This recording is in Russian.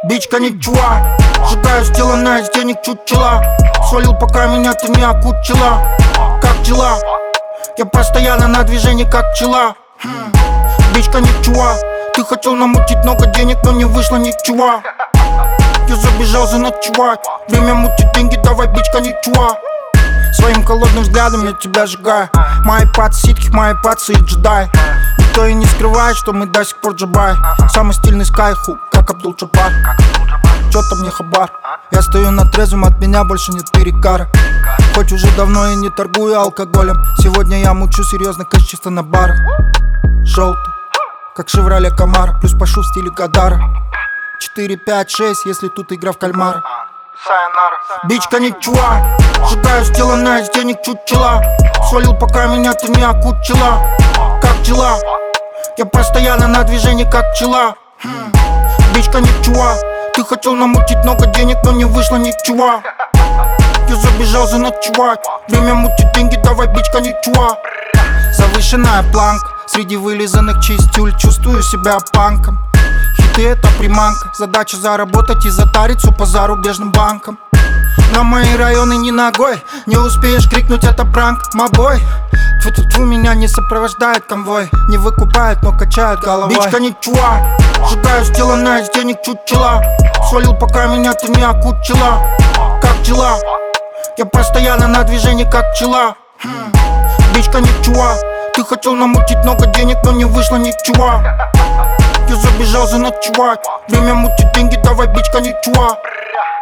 Бичка ничего, сжигаю сделанное из денег чучела. Свалил, пока меня ты не окучила. Как дела? Я постоянно на движении, как пчела. Бичка ничего, ты хотел намутить много денег, но не вышло ничего. Я забежал заночевать, время мутить деньги, давай, бичка ничего. Своим холодным взглядом я тебя сжигаю. Мои пацы ситхи, мои пацы и джедай. Никто и не скрывает, что мы до сих пор джабай. Самый стильный скайху, как Абдул-Джаббар. Чё-то мне хабар. Я стою на трезвом, от меня больше нет перекара. Хоть уже давно и не торгую алкоголем, сегодня я мучу серьезно кэш чисто на барах. Желтый, как Шевроле Камара, плюс пошу в стиле Гадара. 4, 5, 6, если тут игра в кальмара. Бичка ничего, сжигаю сделанное из денег чучела. Свалил, пока меня ты не окучила. Как дела? Я постоянно на движении, как пчела. Бичка ничего, ты хотел намутить много денег, но не вышло ничего. Я забежал заночевать, время мутить деньги, давай, бичка ничего. Завышенная планка, среди вылизанных чистюль, чувствую себя панком. Хиты это приманка, задача заработать и затариться по зарубежным банкам. На мои районы ни ногой, не успеешь крикнуть, это пранк, мобой. Тьфу-тьфу-тьфу, меня не сопровождает конвой, не выкупает, но качает головой. Бичка ничего, сжигаю сделанное из денег чучела. Свалил, пока меня ты не окучила. Как дела? Я постоянно на движении, как пчела. Бичка ничего, ты хотел намутить много денег, но не вышло ничего. Я забежал заночевать, время мутить деньги, давай, бичка ничего.